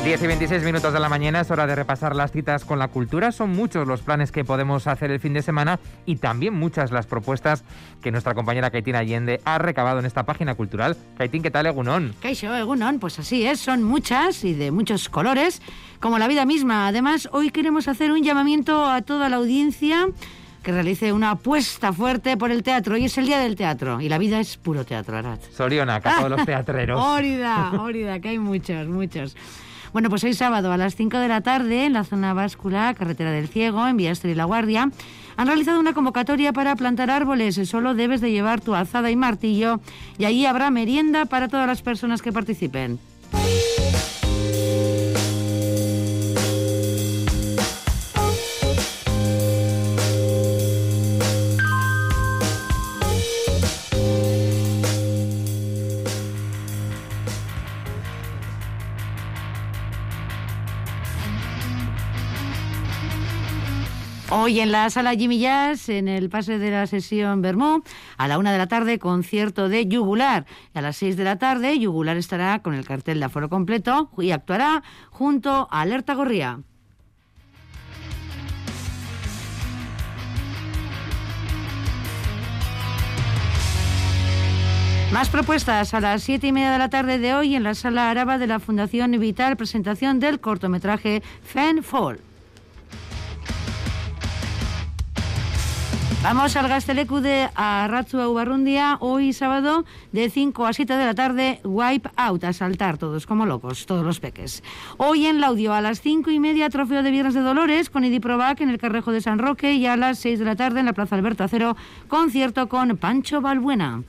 10:26 de la mañana, es hora de repasar las citas con la cultura. Son muchos los planes que podemos hacer el fin de semana y también muchas las propuestas que nuestra compañera Kaitín Allende ha recabado en esta página cultural. Kaitín, ¿qué tal, Egunon? Kaixo, Egunon, pues así es, son muchas y de muchos colores, como la vida misma. Además, hoy queremos hacer un llamamiento a toda la audiencia que realice una apuesta fuerte por el teatro. Hoy es el Día del Teatro y la vida es puro teatro, Arat. Sorionak a todos los teatreros. Órida, que hay muchos. Bueno, pues hoy sábado a las 5 de la tarde, en la zona báscula, Carretera del Ciego, en Biastre y La Guardia, han realizado una convocatoria para plantar árboles. Solo debes de llevar tu azada y martillo y allí habrá merienda para todas las personas que participen. Hoy en la sala Jimmy Jazz, en el pase de la sesión Bermú, a la 1 de la tarde, concierto de Yugular. A las 6 de la tarde, Yugular estará con el cartel de aforo completo y actuará junto a Alerta Gorría. Más propuestas a las 7:30 de la tarde de hoy en la sala Araba de la Fundación Vital, presentación del cortometraje Fan Fall. Vamos al Gaztelecu de Arratzua Ubarrundia, hoy sábado de 5 a 7 de la tarde, Wipe Out, a saltar todos como locos, todos los peques. Hoy en Laudio a las 5:30, trofeo de Viernes de Dolores con Idi Provac en el Carrejo de San Roque, y a las 6 de la tarde en la Plaza Alberto Acero, concierto con Pancho Balbuena.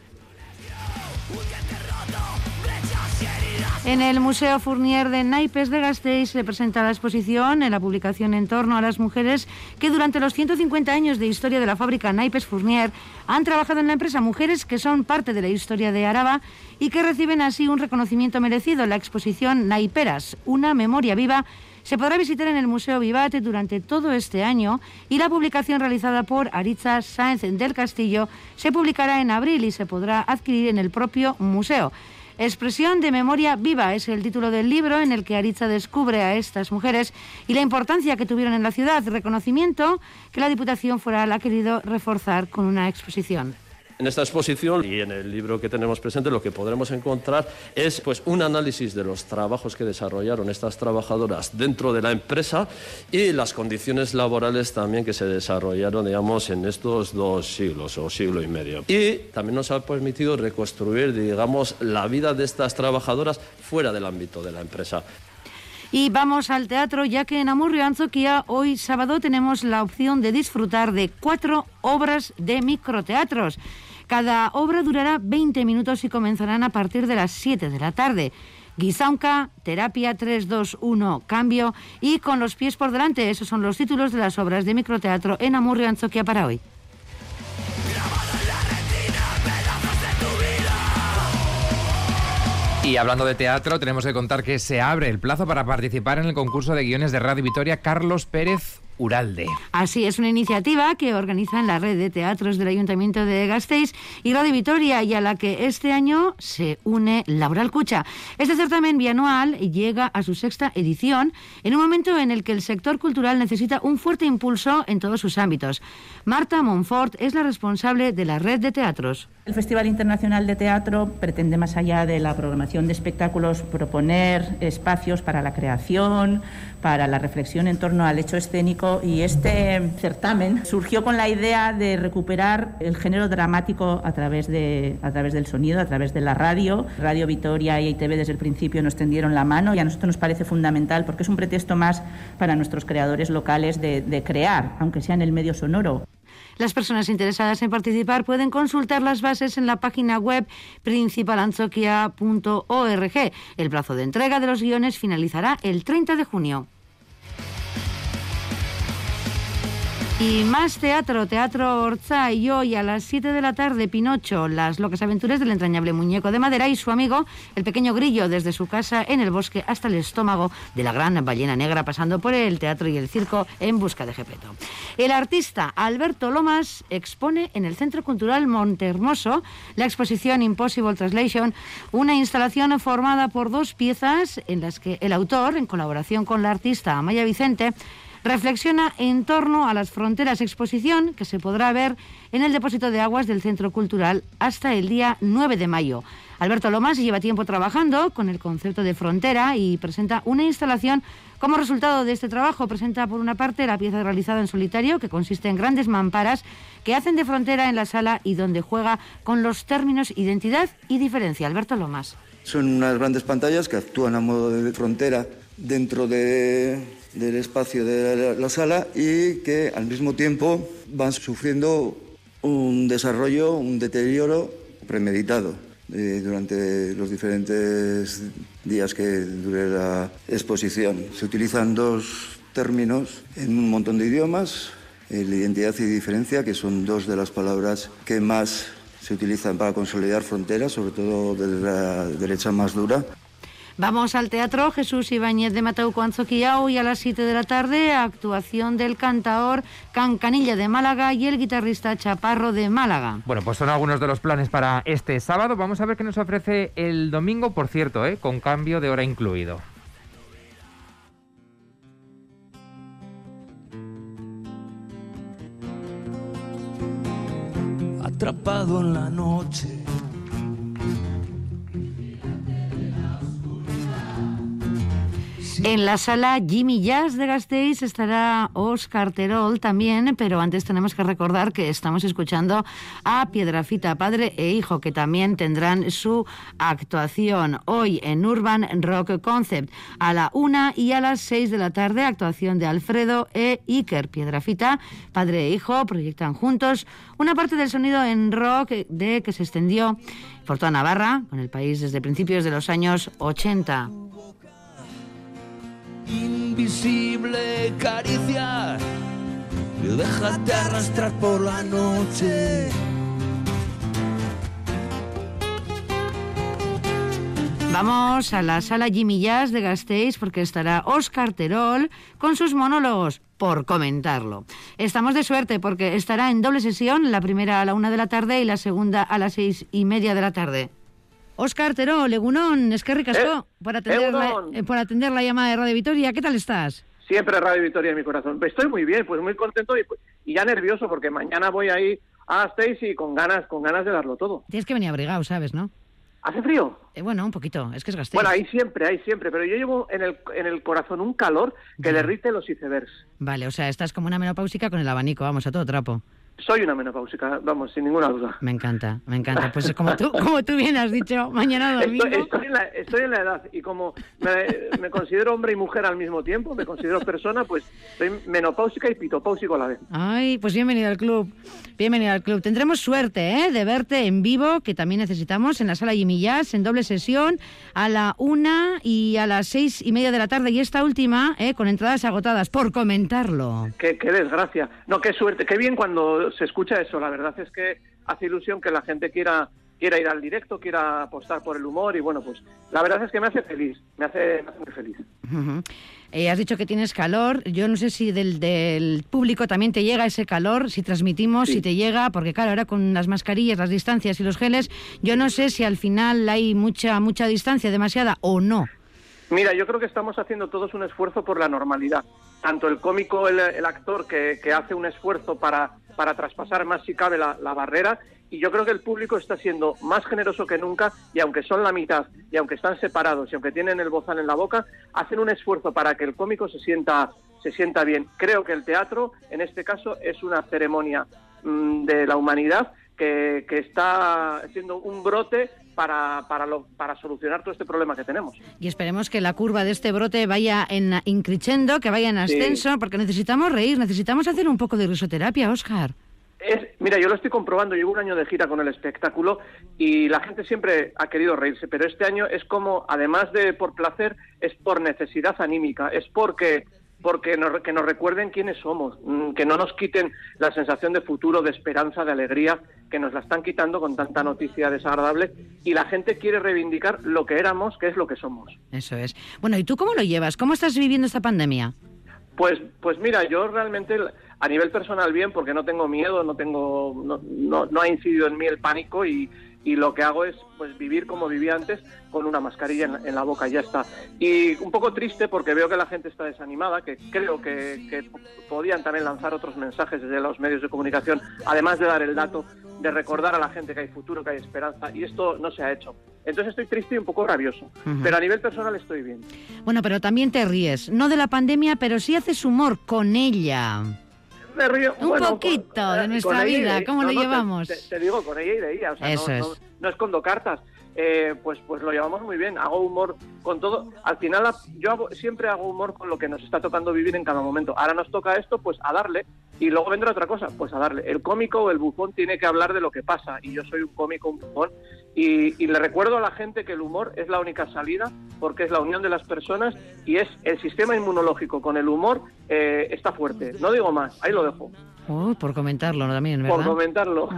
En el Museo Fournier de Naipes de Gasteiz se presenta la exposición en la publicación en torno a las mujeres que durante los 150 años de historia de la fábrica Naipes Fournier han trabajado en la empresa, mujeres que son parte de la historia de Araba y que reciben así un reconocimiento merecido. La exposición Naiperas, una memoria viva, se podrá visitar en el Museo Vivat durante todo este año, y la publicación realizada por Aritza Sáenz del Castillo se publicará en abril y se podrá adquirir en el propio museo. Expresión de memoria viva es el título del libro en el que Aritza descubre a estas mujeres y la importancia que tuvieron en la ciudad, reconocimiento que la Diputación Foral ha querido reforzar con una exposición. En esta exposición y en el libro que tenemos presente lo que podremos encontrar es un análisis de los trabajos que desarrollaron estas trabajadoras dentro de la empresa y las condiciones laborales también que se desarrollaron, digamos, en estos 2 siglos o siglo y medio. Y también nos ha permitido reconstruir, digamos, la vida de estas trabajadoras fuera del ámbito de la empresa. Y vamos al teatro, ya que en Amurrio, Antzoquia, hoy sábado tenemos la opción de disfrutar de 4 obras de microteatros. Cada obra durará 20 minutos y comenzarán a partir de las 7 de la tarde. Gizaunka, Terapia 3-2-1, Cambio y Con los pies por delante. Esos son los títulos de las obras de microteatro en Amurrio, Antzoquia para hoy. Y hablando de teatro, tenemos que contar que se abre el plazo para participar en el concurso de guiones de Radio Vitoria Carlos Pérez Uralde. Así es, una iniciativa que organizan la red de teatros del Ayuntamiento de Gasteiz y Radio Vitoria, y a la que este año se une Laura Alcucha. Este certamen bianual llega a su 6ª edición en un momento en el que el sector cultural necesita un fuerte impulso en todos sus ámbitos. Marta Monfort es la responsable de la red de teatros. El Festival Internacional de Teatro pretende, más allá de la programación de espectáculos, proponer espacios para la creación, para la reflexión en torno al hecho escénico, y este certamen surgió con la idea de recuperar el género dramático a través del sonido, a través de la radio. Radio Vitoria y ITV desde el principio nos tendieron la mano y a nosotros nos parece fundamental porque es un pretexto más para nuestros creadores locales de crear, aunque sea en el medio sonoro. Las personas interesadas en participar pueden consultar las bases en la página web principalantzoquia.org. El plazo de entrega de los guiones finalizará el 30 de junio. Y más teatro Orza, y hoy a las 7 de la tarde, Pinocho, las locas aventuras del entrañable muñeco de madera y su amigo, el pequeño grillo, desde su casa en el bosque hasta el estómago de la gran ballena negra, pasando por el teatro y el circo en busca de Gepetto. El artista Alberto Lomas expone en el Centro Cultural Montehermoso la exposición Impossible Translation, una instalación formada por 2 piezas en las que el autor, en colaboración con la artista Amaya Vicente, reflexiona en torno a las fronteras, exposición que se podrá ver en el depósito de aguas del Centro Cultural hasta el día 9 de mayo. Alberto Lomas lleva tiempo trabajando con el concepto de frontera y presenta una instalación. Como resultado de este trabajo, presenta por una parte la pieza realizada en solitario, que consiste en grandes mamparas que hacen de frontera en la sala y donde juega con los términos identidad y diferencia. Alberto Lomas. Son unas grandes pantallas que actúan a modo de frontera dentro del espacio de la sala y que al mismo tiempo van sufriendo un desarrollo, un deterioro premeditado durante los diferentes días que dure la exposición. Se utilizan 2 términos en un montón de idiomas, la identidad y diferencia, que son 2 de las palabras que más se utilizan para consolidar fronteras, sobre todo de la derecha más dura. Vamos al teatro Jesús Ibáñez de Matauco Anzoquiao y a las 7 de la tarde actuación del cantaor Cancanilla de Málaga y el guitarrista Chaparro de Málaga. Bueno, pues son algunos de los planes para este sábado. Vamos a ver qué nos ofrece el domingo, por cierto, con cambio de hora incluido. Atrapado en la noche. En la sala Jimmy Jazz de Gasteiz estará Óscar Terol también, pero antes tenemos que recordar que estamos escuchando a Piedrafita, padre e hijo, que también tendrán su actuación hoy en Urban Rock Concept. A la 1 y a las 6 de la tarde, actuación de Alfredo e Iker. Piedrafita, padre e hijo, proyectan juntos una parte del sonido en rock que se extendió por toda Navarra, con el país desde principios de los años 80. Invisible caricia, déjate arrastrar por la noche. Vamos a la sala Jimmy Jazz de Gasteiz porque estará Óscar Terol con sus monólogos, por comentarlo. Estamos de suerte porque estará en doble sesión, la primera a la 1 de la tarde y la segunda a las 6:30 de la tarde. Óscar Terol, egunón, eskerrik asko por atender la llamada de Radio Vitoria. ¿Qué tal estás? Siempre Radio Vitoria en mi corazón. Estoy muy bien, pues muy contento y ya nervioso porque mañana voy ahí a Gasteiz y con ganas de darlo todo. Tienes que venir abrigado, ¿sabes, no? ¿Hace frío? Bueno, un poquito, es que es Gasteiz. Bueno, hay siempre, pero yo llevo en el corazón un calor que derrite los icebergs. Vale, o sea, estás como una menopáusica con el abanico, vamos, a todo trapo. Soy una menopáusica, vamos, sin ninguna duda. Me encanta. Pues como tú bien has dicho, mañana domingo. Estoy en la edad y como me considero hombre y mujer al mismo tiempo, me considero persona, pues soy menopáusica y pitopáusico a la vez. Ay, pues bienvenido al club. Tendremos suerte de verte en vivo, que también necesitamos, en la sala Jimmy Jazz, en doble sesión, a la 1 y a las 6:30 de la tarde. Y esta última, con entradas agotadas, por comentarlo. Qué desgracia. No, qué suerte, qué bien cuando se escucha eso. La verdad es que hace ilusión que la gente quiera ir al directo, quiera apostar por el humor y bueno, pues la verdad es que me hace feliz, me hace muy feliz. Uh-huh. Has dicho que tienes calor, yo no sé si del público también te llega ese calor, si transmitimos, sí. Si te llega, porque claro, ahora con las mascarillas, las distancias y los geles, yo no sé si al final hay mucha distancia, demasiada o no. Mira, yo creo que estamos haciendo todos un esfuerzo por la normalidad. Tanto el cómico, el actor que hace un esfuerzo para traspasar más si cabe la barrera, y yo creo que el público está siendo más generoso que nunca, y aunque son la mitad, y aunque están separados, y aunque tienen el bozal en la boca, hacen un esfuerzo para que el cómico se sienta bien. Creo que el teatro, en este caso, es una ceremonia de la humanidad que está siendo un brote para solucionar todo este problema que tenemos. Y esperemos que la curva de este brote vaya en increciendo, que vaya en ascenso, sí. Porque necesitamos reír, necesitamos hacer un poco de risoterapia, Óscar. Mira, yo lo estoy comprobando, llevo un año de gira con el espectáculo y la gente siempre ha querido reírse, pero este año es como, además de por placer, es por necesidad anímica, es porque que nos recuerden quiénes somos, que no nos quiten la sensación de futuro, de esperanza, de alegría, que nos la están quitando con tanta noticia desagradable, y la gente quiere reivindicar lo que éramos, que es lo que somos. Eso es. Bueno, ¿y tú cómo lo llevas? ¿Cómo estás viviendo esta pandemia? Pues mira, yo realmente a nivel personal bien, porque no tengo miedo, no ha incidido en mí el pánico, y lo que hago es pues vivir como vivía antes, con una mascarilla en la boca y ya está. Y un poco triste porque veo que la gente está desanimada, que creo que podían también lanzar otros mensajes desde los medios de comunicación, además de dar el dato, de recordar a la gente que hay futuro, que hay esperanza, y esto no se ha hecho. Entonces estoy triste y un poco rabioso, pero a nivel personal estoy bien. Bueno, pero también te ríes, no de la pandemia, pero sí haces humor con ella. Me río, un poquito de nuestra vida, ¿cómo lo llevamos? Te digo, con ella y de ella, o sea, eso no escondo cartas. Pues lo llevamos muy bien, hago humor con todo. Al final siempre hago humor con lo que nos está tocando vivir en cada momento. Ahora nos toca esto, pues a darle, y luego vendrá otra cosa, pues a darle. El cómico o el bufón tiene que hablar de lo que pasa, y yo soy un cómico, un bufón, y le recuerdo a la gente que el humor es la única salida, porque es la unión de las personas, y es el sistema inmunológico con el humor está fuerte. No digo más, ahí lo dejo. Por comentarlo también, ¿verdad? Por comentarlo.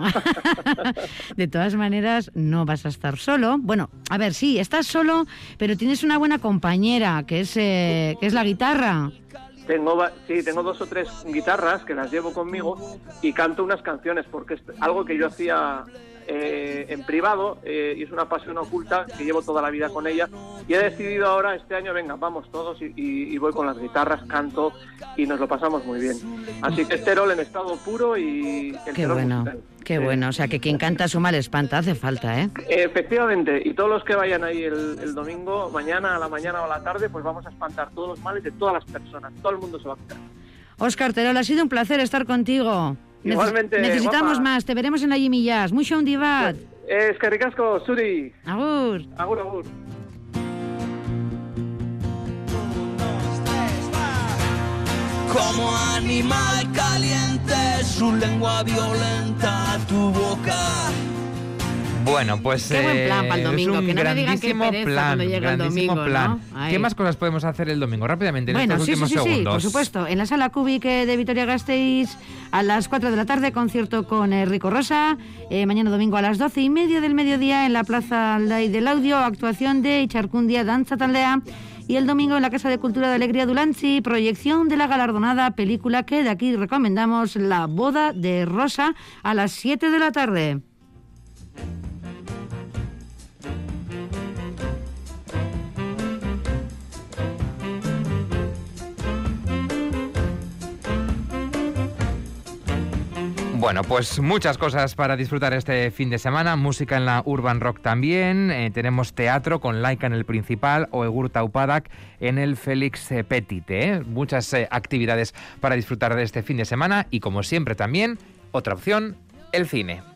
De todas maneras, no vas a estar solo. Bueno, a ver, sí, estás solo, pero tienes una buena compañera, que es la guitarra. Tengo 2 o 3 guitarras que las llevo conmigo y canto unas canciones, porque es algo que yo hacía en privado, y es una pasión oculta que llevo toda la vida con ella, y he decidido ahora este año, venga, vamos todos, y voy con las guitarras, canto y nos lo pasamos muy bien. Así que Terol en estado puro y el qué bueno, musical. Qué bueno, o sea que quien canta su mal espanta, hace falta, ¿eh? Efectivamente, y todos los que vayan ahí el domingo, mañana a la mañana o a la tarde, pues vamos a espantar todos los males de todas las personas, todo el mundo se va a quitar. Óscar Terol, ha sido un placer estar contigo. Igualmente, necesitamos guapa. Más, te veremos en la Jimmy Jazz. Mucho un divat. Es que ricasco, Suri. Agur. Agur, agur. Como animal caliente, su lengua violenta, tu boca. Bueno, pues qué buen plan para el domingo, que no me digan qué pereza cuando llega el domingo, plan. ¿no? ¿Qué más cosas podemos hacer el domingo? Rápidamente, en estos últimos segundos. Sí, por supuesto. En la Sala Cubic de Vitoria-Gasteiz, a las 4 de la tarde, concierto con Rico Rosa. Mañana domingo a las 12:30 del mediodía, en la Plaza Aldai del Audio, actuación de Icharcundia Danza Taldea. Y el domingo en la Casa de Cultura de Alegría Dulantzi, proyección de la galardonada película que de aquí recomendamos, La boda de Rosa, a las 7 de la tarde. Bueno, pues muchas cosas para disfrutar este fin de semana. Música en la Urban Rock también. Tenemos teatro con Laika en el Principal o Egur Taupadak en el Félix Petit. Muchas actividades para disfrutar de este fin de semana. Y como siempre también, otra opción, el cine.